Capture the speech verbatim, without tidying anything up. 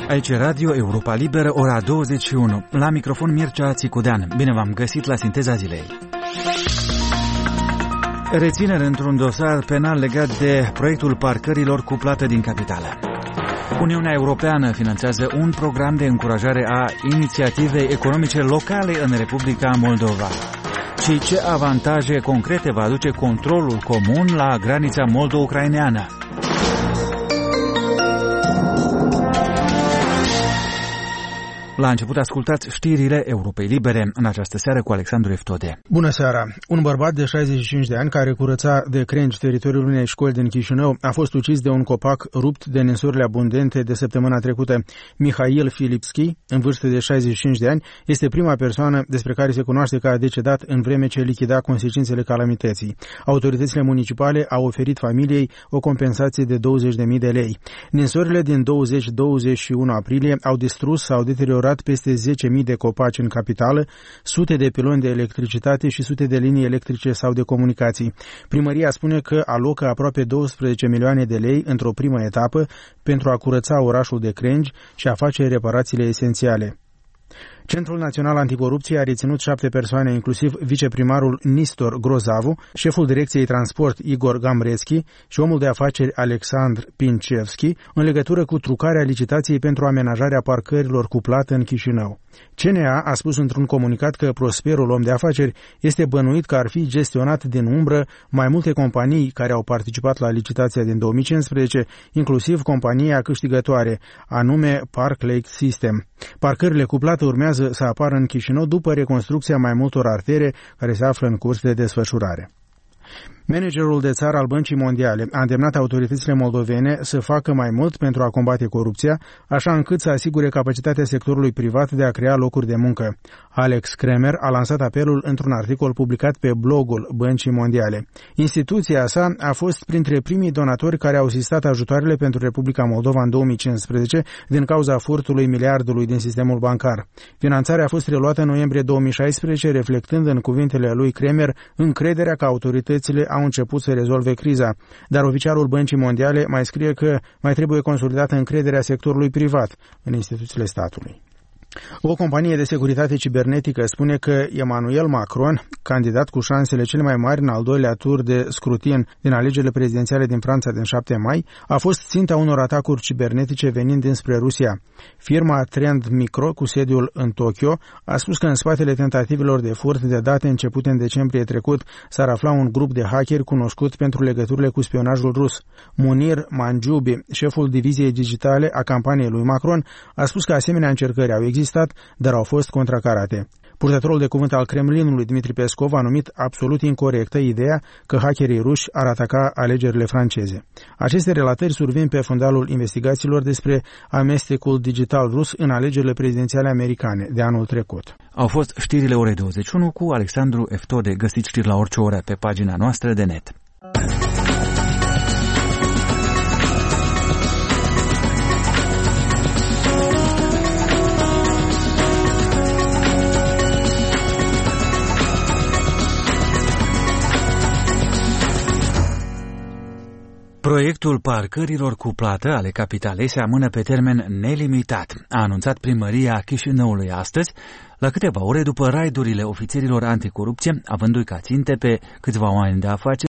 Aici Radio Europa Liberă, ora douăzeci și unu. La microfon Mircea Țicudean. Bine v-am găsit la Sinteza Zilei. Reținere într-un dosar penal legat de proiectul parcărilor cu plată din capitală. Uniunea Europeană finanțează un program de încurajare a inițiativei economice locale în Republica Moldova. Și ce avantaje concrete va aduce controlul comun la granița moldo-ucraineană? La început ascultați știrile Europei Libere în această seară cu Alexandru Eftode. Bună seara! Un bărbat de șaizeci și cinci de ani care curăța de crengi teritoriul unei școli din Chișinău a fost ucis de un copac rupt de ninsorile abundente de săptămâna trecută. Mihail Filipski, în vârstă de șaizeci și cinci de ani, este prima persoană despre care se cunoaște că a decedat în vreme ce lichida consecințele calamității. Autoritățile municipale au oferit familiei o compensație de douăzeci de mii de lei. Ninsorile din douăzeci douăzeci și unu aprilie au distrus sau deteriorat peste zece mii de copaci în capitală, sute de piloni de electricitate și sute de linii electrice sau de comunicații. Primăria spune că alocă aproape douăsprezece milioane de lei într-o primă etapă pentru a curăța orașul de crengi și a face reparațiile esențiale. Centrul Național Anticorupție a reținut șapte persoane, inclusiv viceprimarul Nistor Grozavu, șeful Direcției Transport Igor Gamreschi și omul de afaceri Alexandr Pincevski, în legătură cu trucarea licitației pentru amenajarea parcărilor cu plată în Chișinău. C N A a spus într-un comunicat că prosperul om de afaceri este bănuit că ar fi gestionat din umbră mai multe companii care au participat la licitația din două mii cincisprezece, inclusiv compania câștigătoare, anume Park Lake System. Parcările cu plată urmează să apară în Chișinău după reconstrucția mai multor artere care se află în curs de desfășurare. Managerul de țară al Băncii Mondiale a îndemnat autoritățile moldovene să facă mai mult pentru a combate corupția, așa încât să asigure capacitatea sectorului privat de a crea locuri de muncă. Alex Kremer a lansat apelul într-un articol publicat pe blogul Băncii Mondiale. Instituția sa a fost printre primii donatori care au sistat ajutoarele pentru Republica Moldova în două mii cincisprezece din cauza furtului miliardului din sistemul bancar. Finanțarea a fost reluată în noiembrie două mii șaisprezece, reflectând în cuvintele lui Kremer încrederea că autoritățile au început să rezolve criza, dar oficialul Băncii Mondiale mai scrie că mai trebuie consolidată încrederea sectorului privat în instituțiile statului. O companie de securitate cibernetică spune că Emmanuel Macron, candidat cu șansele cele mai mari în al doilea tur de scrutin din alegerile prezidențiale din Franța din șapte mai, a fost ținta unor atacuri cibernetice venind dinspre Rusia. Firma Trend Micro, cu sediul în Tokyo, a spus că în spatele tentativelor de furt de date începute în decembrie trecut s-ar afla un grup de hackeri cunoscut pentru legăturile cu spionajul rus. Munir Manjubi, șeful diviziei digitale a campaniei lui Macron, a spus că asemenea încercări au existat, dar au fost contracarate. Purtătorul de cuvânt al Kremlinului, Dmitri Peskov, a numit absolut incorectă ideea că hackerii ruși ar ataca alegerile franceze. Aceste relatări survin pe fundalul investigațiilor despre amestecul digital rus în alegerile prezidențiale americane de anul trecut. Au fost știrile orei douăzeci și unu cu Alexandru Eftode. Găsiți știri la orice oră pe pagina noastră de net. Proiectul parcărilor cu plată ale capitalei se amână pe termen nelimitat, a anunțat primăria Chișinăului astăzi, la câteva ore după raidurile ofițerilor anticorupție, avându-i ca ținte pe câțiva oameni de afaceri